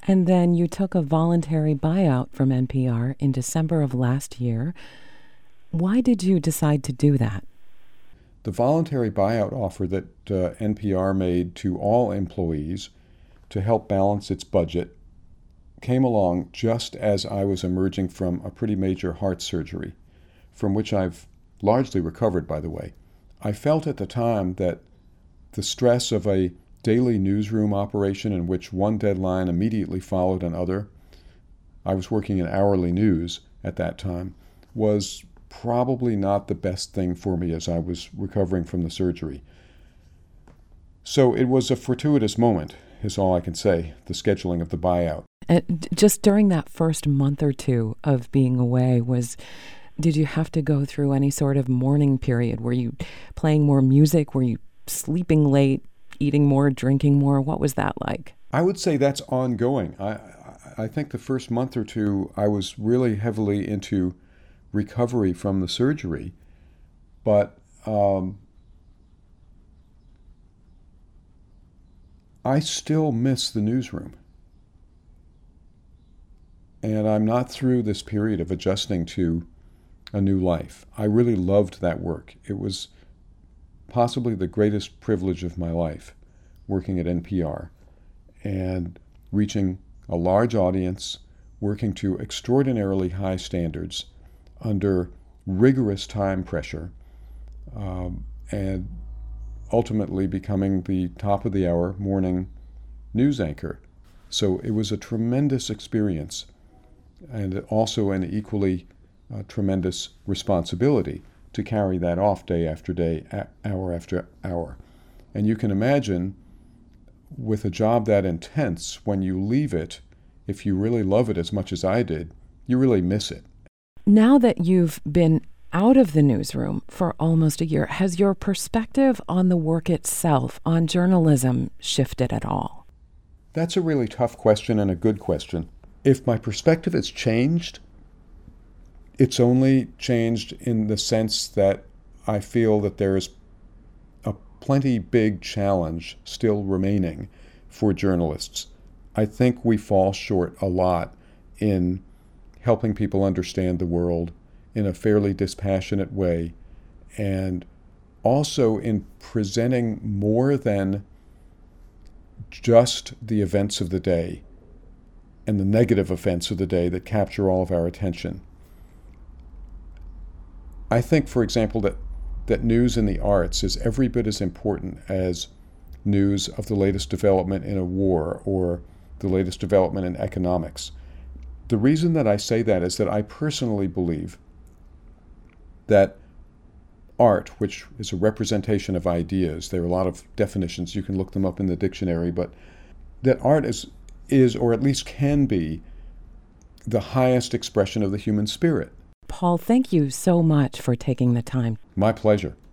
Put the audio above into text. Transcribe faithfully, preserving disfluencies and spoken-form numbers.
And then you took a voluntary buyout from N P R in December of last year. Why did you decide to do that? The voluntary buyout offer that uh, N P R made to all employees to help balance its budget came along just as I was emerging from a pretty major heart surgery, from which I've largely recovered, by the way. I felt at the time that the stress of a daily newsroom operation in which one deadline immediately followed another, I was working in hourly news at that time, was probably not the best thing for me as I was recovering from the surgery. So it was a fortuitous moment, is all I can say, the scheduling of the buyout. And just during that first month or two of being away, was did you have to go through any sort of mourning period? Were you playing more music? Were you sleeping late, eating more, drinking more? What was that like? I would say that's ongoing. I, I think the first month or two, I was really heavily into recovery from the surgery, but um, I still miss the newsroom. And I'm not through this period of adjusting to a new life. I really loved that work. It was possibly the greatest privilege of my life, working at N P R and reaching a large audience, working to extraordinarily high standards under rigorous time pressure, um, and ultimately becoming the top of the hour morning news anchor. So it was a tremendous experience and also an equally uh, tremendous responsibility to carry that off day after day, a- hour after hour. And you can imagine with a job that intense, when you leave it, if you really love it as much as I did, you really miss it. Now that you've been out of the newsroom for almost a year, has your perspective on the work itself, on journalism, shifted at all? That's a really tough question and a good question. If my perspective has changed, it's only changed in the sense that I feel that there's a plenty big challenge still remaining for journalists. I think we fall short a lot in helping people understand the world in a fairly dispassionate way, and also in presenting more than just the events of the day and the negative events of the day that capture all of our attention. I think, for example, that, that news in the arts is every bit as important as news of the latest development in a war or the latest development in economics. The reason that I say that is that I personally believe that art, which is a representation of ideas, there are a lot of definitions, you can look them up in the dictionary, but that art is, is or at least can be, the highest expression of the human spirit. Paul, thank you so much for taking the time. My pleasure.